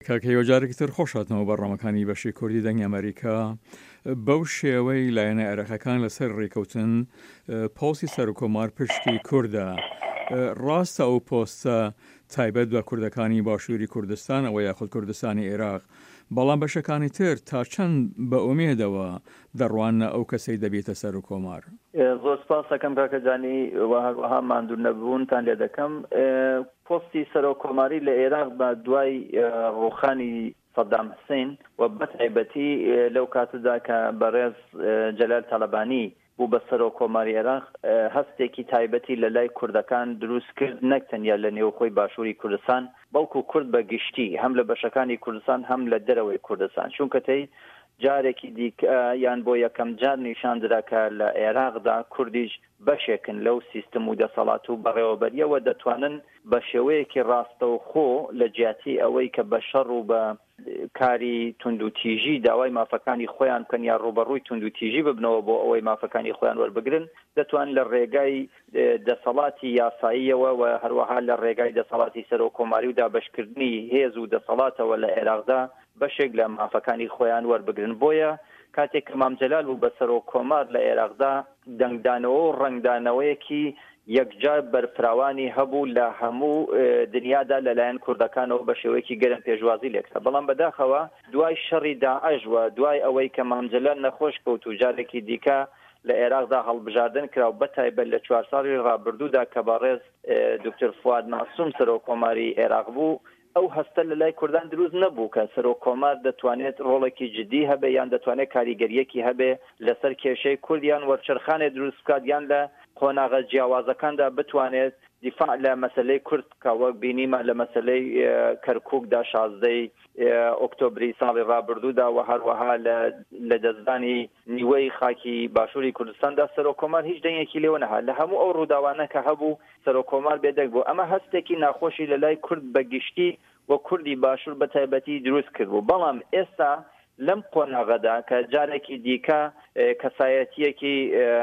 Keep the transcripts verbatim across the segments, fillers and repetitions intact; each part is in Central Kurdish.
کاکەیەوە جارێکی تر خۆشاتنەوە بەڕامەکانی بەشی کوردی دەنگی ئەمریکا بەو شێوەی لایەنە عێراقیەکان لەسەر ڕێکەوتن پۆستی سەر و کۆمار پشتی کووردە. ڕاستە ئەو پۆستە تایبەت بە کوردەکانی باشووری کوردستان ئەوە یاخود کوردستانی عێراق، بەڵام بەشەکانی تر تا چەند بە ئومێدەوە دەڕوانە ئەو کەسەی دەبێتە سەر و کۆمار. زۆر سپاس دەکەم کاکەجانی وەها ماندوو نەبوونتان لێ دەکەم. پۆستی سەر و کۆماری لە عێراق بە دوای ڕوخانی سەدام حوسێن و بەتایبەتی لەو کاتەدا کە بەڕێز جەلال تەلەبانی بوو بە سەر و کۆماری عێراق هەستێکی تایبەتی لە لای کوردەکان دروست کرد، نەک تەنیا لە نێوخۆی باشووری کوردستان بەڵکو کورد بە گشتی هەم لە بەشەکانی کوردستان هەم لە دەرەوەی کوردستان، چونکە تەی جارێکی دیکە یان بۆ یەکەم جار نیشاندرا کە لە عێراقدا کوردیش بەشێکن لەو سیستم و دەسەڵات و بەڕێوەبەریەوە دەتوانن بە شێوەیەکی ڕاستەوخۆ لە جیاتی ئەوەی کە بە شەڕ و بە کاری توندوتیژی داوای مافەکانی خۆیان بکەن یا ڕوبەڕووی توندوتیژی ببنەوە بۆ ئەوەی مافەکانی خۆیان وەربگرن، دەتوان لە ڕێگای دەسەڵاتی یاساییەوە و هەروەها لە ڕێگای دەسەڵاتی سەر و کۆماری و دابەشکردنی هێز و دەسەڵاتەوە لە عێراقدا بەشێک لە مافەکانی خۆیان وەربگرن. بۆیە کاتێک کە مام جەلال بوو بە سەر و کۆمار لە عێراقدا دەنگدانەوە و ڕنگدانەوەیەکی یەکجار بەرفراوانی هەبوو لە هەموو دنیادا لەلایەن کوردەکانەوە بە شێوەیەکی گەرم پێشوازی لێکسە، بەڵام بەداخەوە دوای شەڕی داعش و دوای ئەوەی کە مام جەلال نەخۆش کەوت و جارێکی دیکە لە عێراقدا هەڵبژاردن کرا و بەتایبەت لە چوار ساڵی ڕابردوودا کە بەڕێز دکتۆر فواد مەعسووم سەر و کۆماری عێراق بوو، ئەو هەستە لە لای کوردان دروست نەبوو کە سەر و کۆمار دەتوانێت ڕۆڵێکی جدی هەبێ یان دەتوانێت کاریگەریەکی هەبێ لەسەر کێشەی کوردیان وەرچەرخانێ دروست بکات یان لە قۆناغە جیاوازەکاندا بتوانێت دیفاع لە مەسەلەی کورد کەوە بینیمە لە مەسەلەی کەرکووکدا شازدەی ئۆکتۆبری ساڵی ڕابردوودا و هەروەها لە دەستدانی نیوەی خاکی باشووری کوردستاندا سەر و کۆمار هیچ دەنگێکی لێوە نەها. لە هەموو ئەو ڕووداوانە کە هەبوو سەر و کۆمار بێدەنگ بوو. ئەمە هەستێکی ناخۆشی لە لای کورد بەگشتی و کوردی باشوور بەتایبەتی دروست کرد بوو. بەڵام ئێستا لەم قۆناغەدا کە جارێکی دیکە کەسایەتیەکی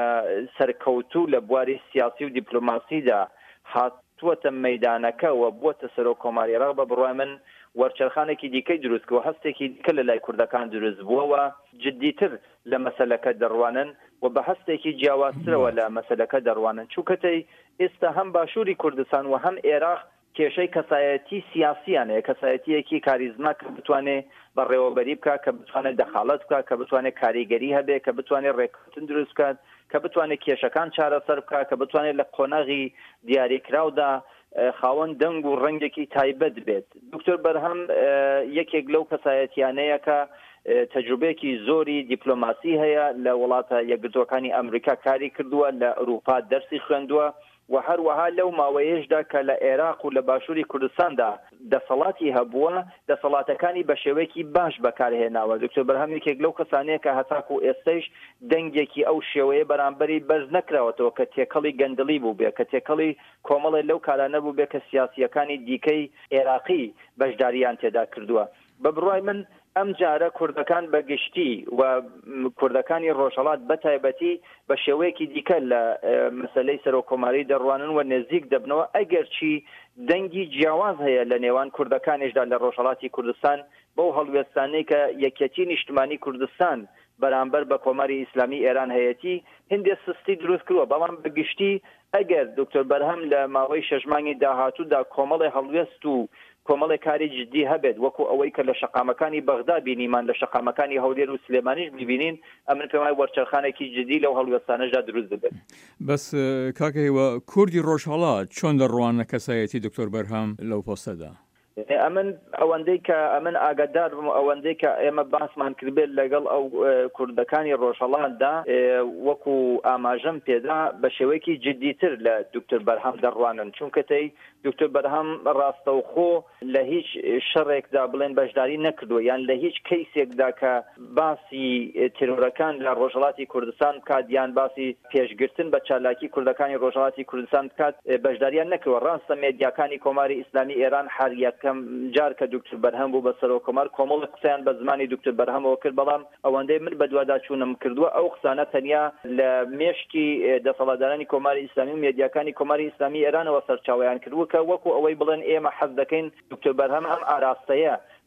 سەرکەوتوو لە بواری سیاسی و دیپلۆماسیدا هاتووەتە مەیدانەکە و بووەتە سەر و کۆماری عێراق بە بڕوای من وەرچەرخانێکی دیکەی دروست کردووە، هەستێکی دیکە لە لای کوردەکان دروست بووەوە جدیتر لە مەسەلەکە دەڕوانن و بە هەستێکی جیاوازترەوە لە مەسەلەکە دەڕوانن، چونکەتەی ئێستا هەم باشووری کوردستان و هەم عێراق کێشەی کەسایەتی سیاسیانەیە، کەسایەتیەکی کاریزما کە بتوانێت بەڕێوەبەری بکات، کە بتوانێت دەخالەت بکات، کە بتوانێت کاریگەری هەبێ، کە بتوانێت ڕێککەوتن دروست بکات، کە بتوانێت کێشەکان چارەسەر بکات، کە بتوانێت لە قۆناغی دیاریکراودا خاوەن دەنگ و ڕەنگێکی تایبەت بێت. دکتۆر بەرهەم یەکێک لەو کەسایەتیانەیە کە تەجروبەیەکی زۆری دیپلۆماسی هەیە لە وڵاتە یەکگرتووەکانی ئەمریکا کاری کردووە، لە ئەوروپا دەرسی خوێندووە و هەروەها لەو ماوەیەشدا کە لە عێراق و لە باشووری کوردستاندا دەسەڵاتی هەبووە دەسەڵاتەکانی بە شێوەیەکی باش بەکارهێناوە. دکتۆر بەرهەم یەکێک لەو کەسانەیە کە هەتاکو و ئێستەیش دەنگێکی ئەو شێوەیە بەرامبەری بەرز نەکراوەتەوە کە تێکەڵی گەندەڵی بوو بێ، کە تێکەڵی کۆمەڵێ لەو کارانە بوو بێ کە سیاسیەکانی دیکەی عێراقی بەشداریان تێدا کردووە. بە بڕوای من ئەم جارە کوردەکان بەگشتی و کوردەکانی ڕۆژهەڵات بەتایبەتی بە شێوەیەکی دیکە لە مەسەلەی سەر و کۆماری دەڕوانن و نێزیک دەبنەوە، ئەگەرچی دەنگی جیاواز هەیە لە نێوان کوردەکانیشدا لە ڕۆژهەڵاتی کوردستان بەو هەڵوێستانەی کە یەکێتی نیشتمانی کوردستان بەرامبەر بە کۆماری ئیسلامی ئێران هەیەتی هەندێ سستی دروست کردووە. بەڵام بەگشتی ئەگەر دکتۆر بەرهەم لە ماوەی شەژمانگی داهاتوودا کۆمەڵی هەڵوێست و کۆمەڵی کاری جدی هەبێت وەکو ئەوەی کە لە شەقامەکانی بەغدا بینیمان لە شەقامەکانی هەولێر و سلێمانیش ببینین، ئەمن پێمای وەرچەرخانێکی جدی لەو هەڵوێستانەشدا دروست دەبێت. بەس کاکەیەوە کوردی ڕۆژهەڵات چۆن دەڕوانە کەسایەتی دکتۆر بەرهەم لەو پۆستەدا؟ ئەمن ئەوەندەی کە ئەمن ئاگادار بم ئەوەندەی کە ئێمە باسمان کردبێت لەگەڵ ئەو کوردەکانی ڕۆژهەڵاتدا وەکو ئاماژەم پێدا بە شێوەیەکی جدیتر لە دکتۆر بەرهەم دەڕوانن، چونکە تەی دکتۆر بەرهەم ڕاستەوخۆ لە هیچ شەڕێکدا بڵێن بەشداری نەکردووە یان لە هیچ کەیسێکدا کە باسی تیرۆرەکان لە ڕۆژهەڵاتی کوردستان بکات یان باسی پێشگرتن بە چالاکی کوردەکانی ڕۆژهەڵاتی کوردستان بکات بەشداریان نەکردوە. ڕاستە مێدیاکانی کۆماری ئیسلامی ئێران هەریەکە جار کە دکتۆر بەرهەم بوو بە سەر و کۆمار کۆمەڵ قسەیان بە زمانی دکتۆر بەرهەمەوە کرد، بەڵام ئەوەندەی من بە دوواداچوونم کردووە ئەو قسانە تەنیا لە مێشکی دەسەڵاتدارانی کۆماری ئیسلامی و مێدیاکانی کۆماری ئیسلامی ئێرانەوە سەرچاوەیان کردووە کە وەکو ئەوەی بڵێن ئێمە حەز دەکەین دکتۆر بەرهەم ئەم ئاراستەیە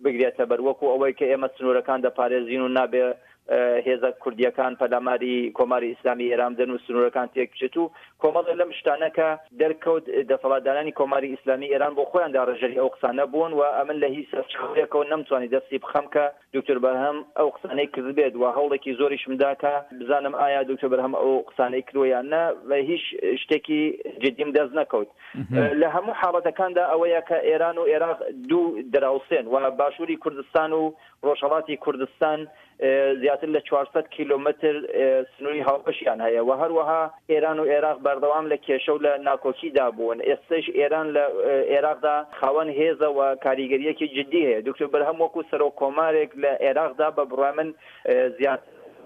بگرێتە بەر وەکو ئەوەی کە ئێمە سنوورەکان دەپارێزین و نابێ هێزە کوردیەکان پەلاماری کۆماری ئیسلامی ئێران بدەن و سنوورەکان تێک بچێت و کۆمەڵێک لەم شتانەکە دەرکەوت دەسەڵاتدارانی کۆماری ئیسلامی ئێران بۆ خۆیان داڕژەری ئەو قسانە بوون و ئەمن لە هیچ سەرچاوەیەکەوە نەمتوانی دەستی بخەم کە دکتۆر بەرهەم ئەو قسانەی کرد بێت و هەوڵێکی زۆریشم دا کە بزانم ئایا دکتۆر بەرهەم ئەو قسانەی کردووە یان نە و هیچ شتێکی جدیم دەست نەکەوت. لە هەموو حاڵەتەکاندا ئەوەیە کە ئێران و عێراق دوو دراوسێن و باشووری کوردستان و ڕۆژهەڵاتی کوردستان زیاتر لە چوارسەد کیلۆمتر سنووری هاوپەشیان هەیە و هەروەها ئێران و عێراق بەردەوام لە کێشە و لە ناکۆکیدا بوون. ئێستش ئێران لە عێراقدا خاوەن هێزە و کاریگەریەکی جدی هەیە. دکتۆر بەرهەم وەکو سەرۆک کۆمارێک لە عێراقدا بە بڕای من زیاتر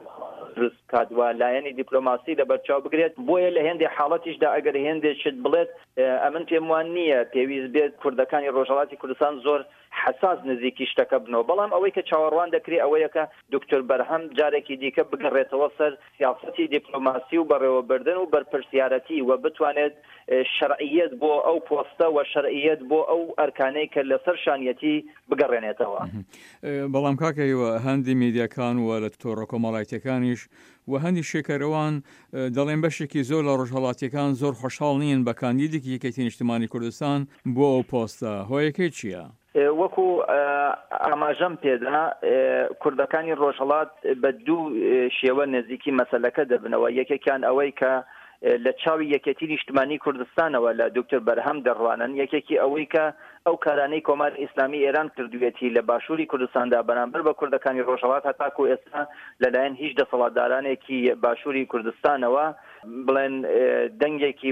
کادوە لایەنی دیپلۆماسی لە بەرچاو بگرێت. بۆیە لە هێندێک حاڵەتیشدا ئەگەر هێندێک شت بڵێت ئەمن پێم وان نییە پێویست بێت کوردەکانی ڕۆژهەڵاتی کوردستان زۆر حساس نزیکی شتەکە بنەوە. بەڵام ئەوەی کە چاوەڕوان دەکرێت ئەوەیە کە دکتۆر بەرهەم جارێکی دیکە بگەڕێتەوە سەر سیاسەتی دیپلۆماسی و بەڕێوەبردن و بەرپرسیارەتی و بتوانێت شەرعیەت بۆ ئەو پۆستە و شەرعیەت بۆ ئەو ئەرکانەی کە لەسەر شانیەتی بگەڕێنێتەوە. بەڵام کاکەیوە هەندی میدیاکان و لە تۆڕە کۆمەڵایەتیەکانیش و هەندی شێکەرەوان دەڵێن بەشێکی زۆر لە ڕۆژهەڵاتیەکان زۆر خۆشحاڵ نین بە کاندیدێکی یەکێتی نیشتیمانی کوردستان بۆ ئەو پۆستە. هۆیەکەی چییە؟ وەکو ئاماژەم پێدا کوردەکانی ڕۆژهەڵات بە دوو شێوە نزیکی مەسەلەکە دەبنەوە. یەکێکیان ئەوەی کە لە چاوی یەکێتی نیشتیمانی کوردستانەوە لە دکتۆر بەرهەم دەڕوانن. یەکێکی ئەوەی کە ئەو کارانەی کۆماری ئیسلامی ئێران کردوێتی لە باشووری کوردستاندا بەرامبەر بە کوردەکانی ڕۆژهەڵات هەتاکو ئێستا لەلایەن هیچ دەسەڵاتدارانێکی باشووری کوردستانەوە بڵێن دەنگێکی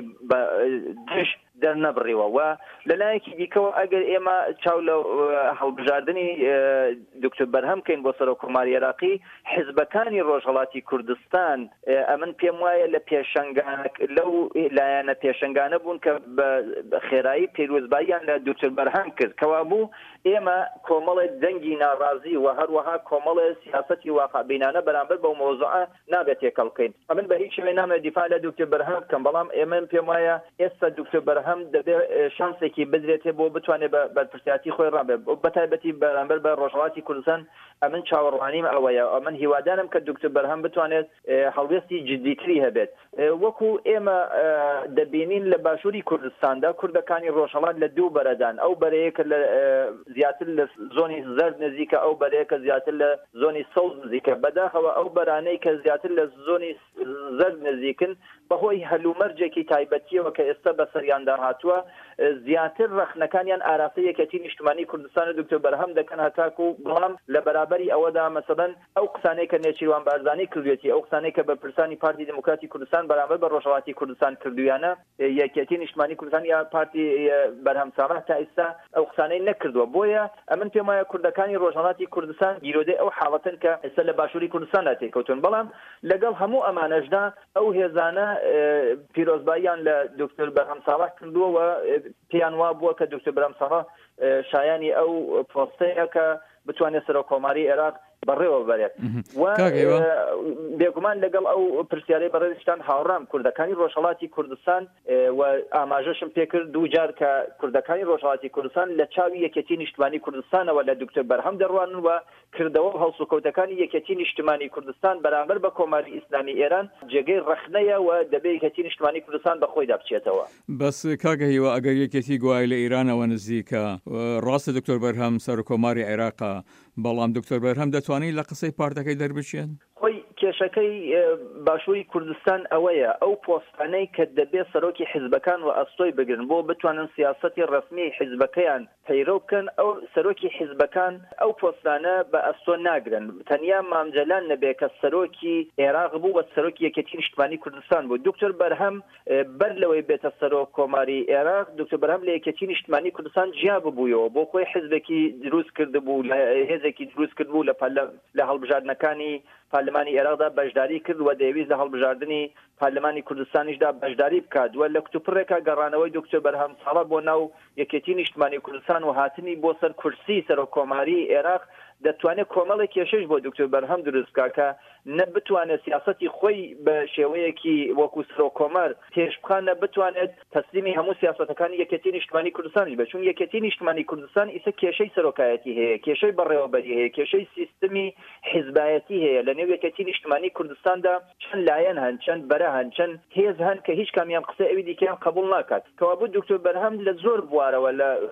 دش دەرنەبڕیوە و لەلایەکی دیکەوە ئەگەر ئێمە چاو لە هەڵبژاردننی دکتۆر بەرهەم کەین بۆ سەرۆک کۆماری عێراقی حیزبەکانی ڕۆژهەڵاتی کوردستان ئەمن پێم وایە لە پێشەنگانە لەو لایەنە پێشەنگانە بوون کە بە خێرایی پێروەزباییان لە دکتۆر بەرهەم کرد کەوا بوو ئێمە کۆمەڵێک دەنگی ناڕازی و هەروەها کۆمەڵێ سیاسەتی واقعبینانە بەرامبەر بەو مۆزوعە نابێت تێکەڵ بکەین. ئەمن بە هیچ شێوەیە نامێت دیفاع لە دکتۆر بەرهەم بکەم بەڵام ئێمە پێم وایە ئێستا دکتۆر بەرهەم دەبێت شانسێکی بدرێتێ بۆ بتوانێت بەرپرسیاتی خۆی ڕابێت بەتایبەتی بەرامبەر بە ڕۆژهەڵاتی کوردستان. ئەمن چاوەڕوانیم ئەوەیە ئەمن هیوادارم کە دکتۆر بەرهەم بتوانێت هەڵوێستی جدیتری هەبێت. وەکو ئێمە دەبینین لە باشووری کوردستاندا کوردەکانی ڕۆژهەڵات لە دوو بەرەدان ئەو بەرەیەکە لە زیاتر لە زۆنی زەرد نزیکە ئەو بەرەیەکە زیاتر لە زۆنی سەوز نزیکە بەداخەوە ئەو بەرانەی کە زیاتر لە زۆنی زەرد نزیکن بەهۆی هەلومەرجێکی تایبەتیەوە کە ئێستا بەسەریاندا هاتووە زیاتر ڕەخنەکانیان ئاراستی یەکێتی نیشتیمانی کوردستان و دکتۆر بەرهەم دەکەن هەتاکو بەڵام لە بەرابەری ئەوەدا مەسەڵەن ئەو قسانەی کە نێچیروان بارزانی کردوێتی ئەو قسانەی کە بە پرسانی پارتی دموکراتی کوردستان بەرامبەر بە ڕۆژهەڵاتی کوردستان کردویانە یەکێتی نیشتیمانی کوردستان یا پارتی بەرهەم ساڵح تا ئێستا ئەو قسانەی نەکردووە. بۆیە ئەمن پێم وایە کوردەکانی ڕۆژهەڵاتی کوردستان گیرۆدەی ئەو حاڵەتن کە ئێستا لە باشووری کوردستاندا تێکەوتون. بەڵام لەگەڵ هەموو ئەمانەشدا ئەو هێزانە پیرۆزباییان لە دکتۆر بەرهەم ساڵح کردووە و پێیان وا بووە کە دکتۆر بەرهەم ساڵح شایانی ئەو پۆستەیە کە بتوانێت سەرۆک کۆماری عێراق بەڕێوە بەرێت و بێگومان لەگەڵ ئەو پرسیارەی بەڕێزشتان هاوڕام کوردەکانی ڕۆژهەڵاتی کوردستان و ئاماژەشم پێکرد دوو جار کە کوردەکانی ڕۆژهەڵاتی کوردستان لە چاوی یەکێتی نیشتیمانی کوردستانەوە لە دکتۆر بەرهەم دەڕوانن و کردەوە هەڵسوکەوتەکانی یەکێتی نیشتیمانی کوردستان بەرامبەر بە کۆماری ئیسلامی ئێران جێگەی ڕەخنەیە و دەبێت یەکێتی نیشتیمانی کوردستان بەخۆیدا بچێتەوە. بەس کاگەهیوە ئەگەر یەکێتی گوای لە ئیرانەوە نزیکە ڕاستە دکتۆر بەرهەم سەرۆک کۆماری عێراقا بەڵام دکتۆر بەرهەم دەتوانێت لە قسەی پارتەکەی دەربچێن؟ خۆی کێشەکەی باشووری کوردستان ئەوەیە ئەو پۆستانەی کە دەبێت سەرۆکی حیزبەکان و ئەستۆی بگرن بۆ بتوانن سیاسەتی ڕسمی حیزبەکەیان پەیرۆ بکەن ئەو سەرۆکی حیزبەکان ئەو پۆستانە بە ئەستۆ ناگرن. تەنیا مامجەلان نەبێت کە سەرۆکی عێراق بوو بە سەرۆکی یەکێتی نیشتیمانی کوردستان بوو. دکتۆر بەرهەم بەر لەوەی بێتە سەرۆک کۆماری عێراق دکتۆر بەرهەم لە یەکێتی نیشتیمانی کوردستان جیا ببوویەوە بۆ خۆی حیزبێکی دروست کرد بوو هێزێکی دروست کرد بوو لە هەڵبژاردنەکانی پارلمانی عێراقدا ساڵدا بەشداری کرد و دەیویست لە هەڵبژاردننی پارلەمانی کوردستانیشدا بەشداری بکات وە لە کتوپڕێکە گەڕانەوەی دکتۆر بەرهەم ساڵە بۆ ناو یەکێتی نیشتمانی کوردستان و هاتنی بۆ سەر کورسی سەرۆکۆماری عێراق دەتوانێت کۆمەڵێک کێشەش بۆ دکتۆر بەرهەم دروستکە کە نە بتوانێت سیاسەتی خۆی بە شێوەیەکی وەکو سەرۆکۆمەر پێش بخان نە بتوانێت تەسلیمی هەموو سیاسەتەکانی یەکێتی نیشتمانی کوردستانی بە چون یەکێتی نیشتمانی کوردستان ئیسە کێشەی سەرۆکایەتی هەیە کێشەی بەڕێوەبەری هەیە کێشەی سیستمی حیزبایەتی هەیە لە نێو یەکێتی نیشتمانی کوردستاندا چەند لایەن هەن چەند بەرە هەن چەند هێز هەن کە هیچ کامیان قسە ئەوی دیکەیان قبول ناکات کەوابوو دکتۆر بەرهەم لە زۆر بوارەوە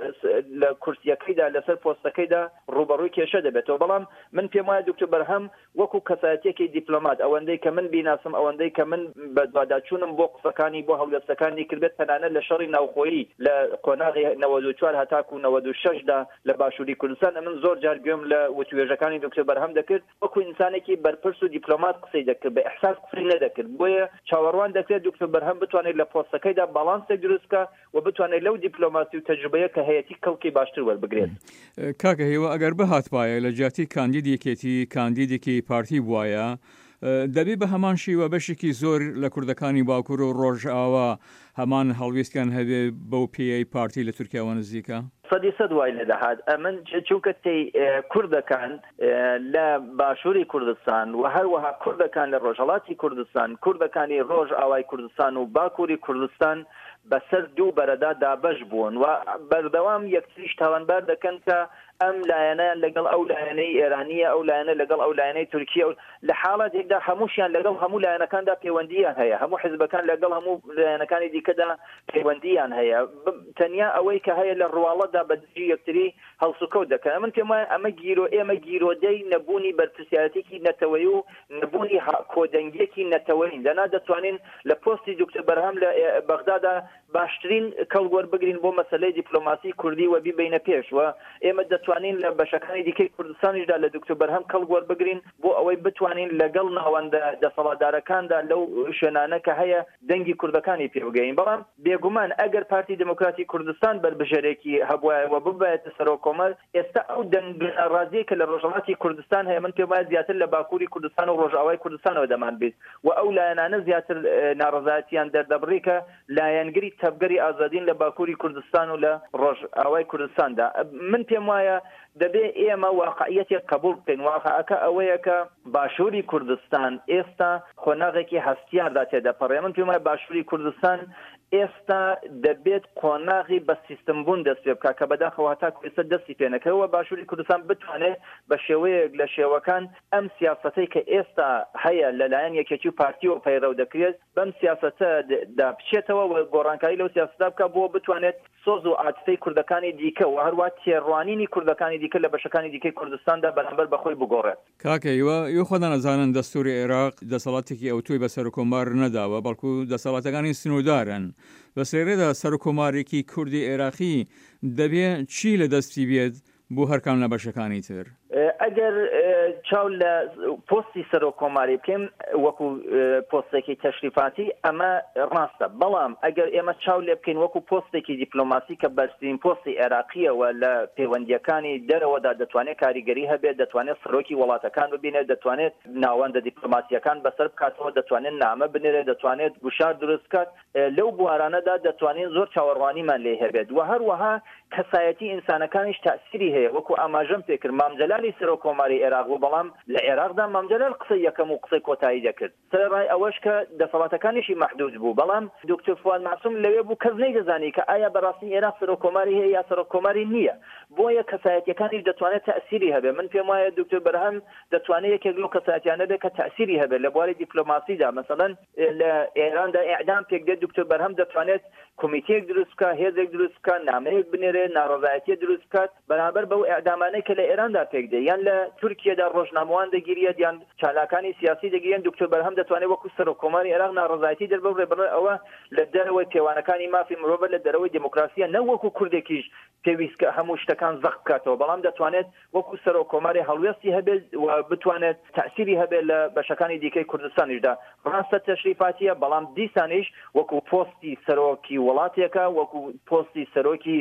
لە کورسیەکەیدا لەسەر پۆستەکەیدا ڕوبەڕووی کێشە دەبێتەوە بەڵام من پێم وایە دکتۆر بەرهەم وەکو کەسایەتێکی دیپلۆمات ئەوەندەی کە من بیناسم ئەوەندەی کە من بە دوواداچوونم بۆ قسەکانی بۆ هەڵوێستەکانی کردبێت تەنانەت لە شەڕی ناوخۆیی لە قۆناغی نەوەد و چوار هەتاکو و نەوەد و شەشدا لە باشووری کوردستان من زۆر جار گوێم لە وتوێژەکانی دکتۆر بەرهەم دەکرد وەکو ئینسانێکی بەرپرس و دیپلۆمات قسەی دەکرد بە ئیحساس قسەی نەدەکرد بۆیە چاوەڕوان دەکرێت دکتۆر بەرهەم بتوانێت لە پۆستەکەیدا باڵانسێک دروستکە و بتوانێت لەو دیپلۆماسی و تەجروبەیە کە هەیەی کەڵکی باشتر وەربگرێت. کاکە هێوە ئەگەر بەهاتوایە لە جیاتی کاندیدێکێتی کاندیدێکی پارتی بوایە دەبێت بە هەمان شیوە بەشێکی زۆر لە کوردەکانی باکوور و ڕۆژئاوا هەمان هەڵویستیان هەبێ بەو پێی پارتی لە تورکیاوە نزیکە سەدی سەد وای لە دەهات ئەمن چونکە تی کوردەکان لە باشووری کوردستان و هەروەها کوردەکان لە ڕۆژهەڵاتی کوردستان کوردەکانی ڕۆژ ئاوای کوردستان و باکووری کوردستان بەسەر دوو بەرەدا دابەش بوون و بەردەوام یەکتریش تاوانبار دەکەن کە ئەم لایەنەیان لەگەڵ ئەو لایەنەی ئێرانیە ئەو لایەنە لەگەڵ ئەو لایەنەی تورکیە لە حاڵەتێکدا هەمووشیان لەگەڵ هەموو لایەنەکاندا پەیوەندیان هەیە هەموو حیزبەکان لەگەڵ هەموو لایەنەکانی دیکەدا پەیوەندیان هەیە تەنیا ئەوەی کە هەیە لە ڕواڵەتدا بەدژی یەکتری هەڵسوکەوت دەکەن من پێم وایە ئەمە گیرۆ ئێمە گیرۆدەی نەبوونی بەرپرسیارەتێکی نەتەوەی و نەبوونی کۆدەنگێکی نەتەوەین لەنا دەتوانین لە پۆستی دکتۆر بەرهەم لە بەغدادا باشترین کەڵگوەر بگرین بۆ مەسەلەی دیپلۆماسی کوردی و بیبینە پێش و ئێمە دەتوانین لە بەشەکانی دیکەی کوردستانیشدا لە دکتۆر بەرهەم کەڵگوەر بگرین بۆ ئەوەی بتوانین لەگەڵ ناوەندە دەسەڵاتدارەکاندا لەو شوێنانە کە هەیە دەنگی کوردەکانی پێوگەین بەڵام بێگومان ئەگەر پارتی دموکراتی کوردستان بەربژێرێکی هەبوایەوە ببێتە سەرۆکۆمەر ئێستا ئەو دەنگڕازیە کە لە ڕۆژهەڵاتی کوردستان هەیە من پێم وایە زیاتر لە باکووری کوردستان و ڕۆژئاوای کوردستانەوە دەمان بێت و ئەو لایەنانە زیاتر ناڕەزایەتیان دەردەبڕی کە لایەنگری تەبگەری ئازادین لە باکووری کوردستان و لە ڕۆژئاوای کوردستاندا من پێم وایە دەبێ ئێمە واقعیەتێک قبول بکەین واقعەکە ئەوەیە کە باشووری کوردستان ئێستا خۆناغێکی هەستیاردا تێدەپەڕێ من پێم وایە باشووری کوردستان ئێستا دەبێت قۆناغی بە سیستمبوون دەست پێ بکات کە بەداخەوە تا کوێسە دەستی پێنەکەوە باشووری کوردستان بتوانێت بە شێوەیەک لە شێوەکان ئەم سیاسەتەی کە ئێستا هەیە لەلایەن یەکێتی و پارتی و پەیڕەو دەکرێت بەم سیاسەتە دابچێتەوە و گۆڕانکاری لەو سیاسەتا بکە بۆ بتوانێت سۆز و عاتفەی کوردەکانی دیکە و هەروە تێڕوانینی کوردەکانی دیکە لە بەشەکانی دیکەی کوردستاندا بەرامبەر بەخۆی بگۆڕێت. کاکەیوە یۆ خۆدا نەزانن دەستوری عێراق دەسەڵاتێکی ئەوتۆی بە سەرۆکۆمار نەداوە بەڵکو دەسەڵاتەکانی سنوودارن بە سێرەدا سەرۆکۆمارێکی کوردی عێراقی دەبێت چی لە دەستی بێت بۆ هەرکام لە بەشەکانی تر ئەگەر چاو لە پۆستی سەرۆکۆماری بکەین وەکو پۆستێکی تەشریفاتی ئەمە ڕاستە بەڵام ئەگەر ئێمە چاو لێ بکەین وەکو پۆستێکی دیپلۆماسی کە بەرزترین پۆستی عێراقیەوە لە پەیوەندیەکانی دەرەوەدا دەتوانێت کاریگەری هەبێت دەتوانێت سەرۆکی وڵاتەکان ببینێت دەتوانێت ناوەندە دیپلۆماسیەکان بەسەر بکاتەوە دەتوانێت نامە بنێرێت دەتوانێت گوشار دروست بکات لەو بوارانەدا دەتوانێت زۆر چاوەڕوانیمان لێ هەبێت و هەروەها کەسایەتی ئینسانەکانیش تەأسیری هەیە وەکو ئاماژەم پێکرد مامجەلالی سەرۆکۆماری عێراق بوو بەڵام لە عێراقدا مامجەلال قسەی یەکەم و قسەی کۆتایی دەکرد سەرڕای ئەوەش کە دەسەڵاتەکانیشی محدود بوو بەڵام دکتۆر فواد معسووم لەوێ بوو کەس نەیدەزانی کە ئایا بەڕاستی عێراق سەرۆکۆماری هەیە یا سەرۆکۆماری نییە بۆیە کەسایەتیەکانیش دەتوانێت تەأسیری هەبێ من پێم وایە دکتۆر بەرهەم دەتوانێت یەکێک لەو کەسایەتیانە بێت کە تەأسیری هەبێ لە بواری دیپلۆماسیدا مەسەڵەن لە ئێراندا ئیعدام پێک دێت دکتۆر بەرهەم دەتوانێت کۆمیتەیەک دروست بکات هێزێک دروست بکات نامەیەک بنێرێت ناڕەزایەتی دروست بکات بەرامبەر بەو ئیعدامانەی کە لە ئێراندا پێک دێت یان لە تورکیەدا ڕۆژنامەوان دەگیرێت یان چالاکانی سیاسی دەگیرێن دکتۆر بەرهەم دەتوانێت وەکو سەرۆکۆماری عێراق ناڕەزایەتی دەربڕێ بڕێ ئەوە لە دەرەوەی پێوانەکانی مافی مرۆڤ لە دەرەوەی دموکراسیە نە وەکو کوردێکیش پێویست کە هەموو شتەکان زەق بکاتەوە بەڵام دەتوانێت وەکو سەرۆکۆماری هەڵوێستی هەبێت و بتوانێت تەأسیری هەبێت لە بەشەکانی دیکەی کوردستانیشدا ڕاستە تەشریفاتیە بەڵام دیسانیش وەکو پۆستی سەرۆکی وڵاتێکە وەکو پۆستی سەرۆکی وڵات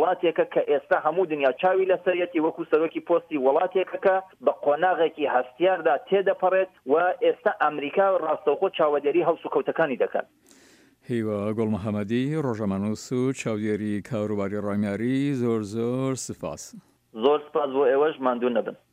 وڵاتێکە کە ئێستا هەموو دنیا چاوی لەسەرەتی وەکو سەرۆکی پۆستی وڵاتێکە کە بە قۆناغێکی هەستیاردا تێدەپەڕێت و ئێستا ئەمریکا ڕاستەوخۆ چاوەدێری هەڵسو کەوتەکانی دەکات. هیوا گوڵ محەممەدی ڕۆژەمانوس و چاودێری کاروباری ڕامیاری زۆر زۆر سپاس. زۆر سپاس بۆ ئێوەش ماندوو نەبن.